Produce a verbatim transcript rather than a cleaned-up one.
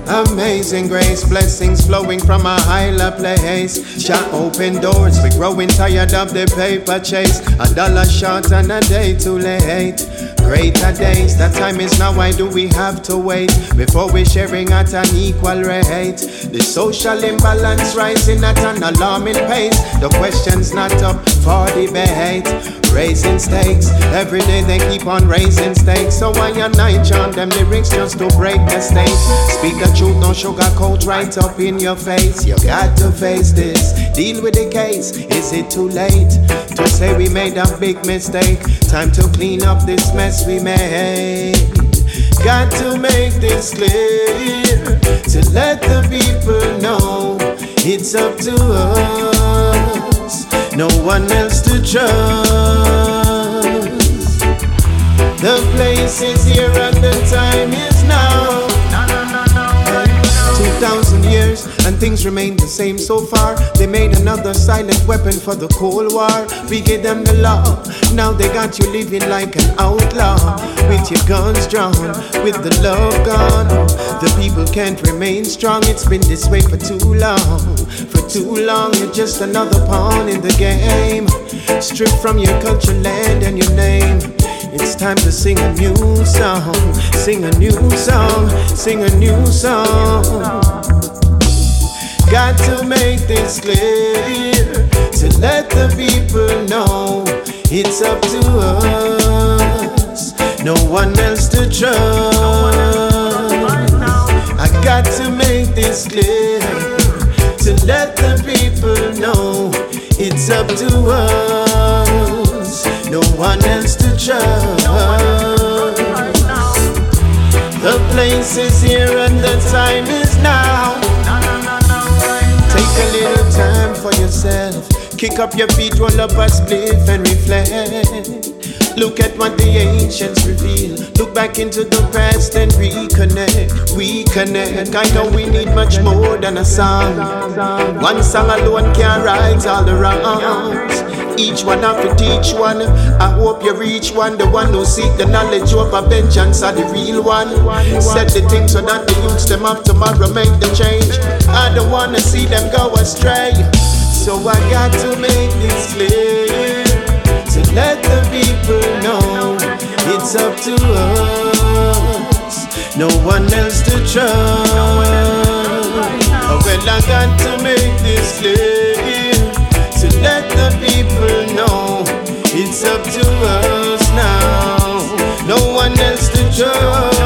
Amazing grace, blessings flowing from a higher place. Shall open doors, we growing tired of the paper chase. A dollar short and a day too late. Greater days, that time is now, why do we have to wait? Before we're sharing at an equal rate. The social imbalance rising at an alarming pace. The question's not up for debate. Raising stakes, every day they keep on raising stakes. So why and I chant them lyrics just to break the stage? Speak the truth, no sugarcoat right up in your face. You got to face this, deal with the case. Is it too late to say we made a big mistake? Time to clean up this mess we made. Got to make this clear, to let the people know it's up to us, no one else to trust. The place is here and the time is now. Two thousand years and things remain the same so far. They made another silent weapon for the Cold War. We gave them the law, now they got you living like an outlaw. With your guns drawn, with the love gone. The people can't remain strong, it's been this way for too long. For too long, you're just another pawn in the game. Stripped from your culture, land and your name. It's time to sing a new song. Sing a new song, sing a new song. Got to make this clear, to let the people know it's up to us, no one else to trust. I got to make this clear, to let the people know it's up to us, no one else to trust. The place is here and the time is now. Take a little time for yourself. Kick up your feet, roll up a spliff and reflect. Look at what the ancients reveal. Look back into the past and reconnect. Reconnect. I know we need much more than a song. One song alone can't right all the wrongs. Each one have to teach one. I hope you reach one. The one who seek the knowledge over vengeance are the real one. Set the things so that the youths them up tomorrow make the change. I don't wanna see them go astray. So I got to make this clear, to let the people know it's up to us, no one else to trust. Oh, well, I got to make this clear, to let the people know it's up to us now, no one else to trust.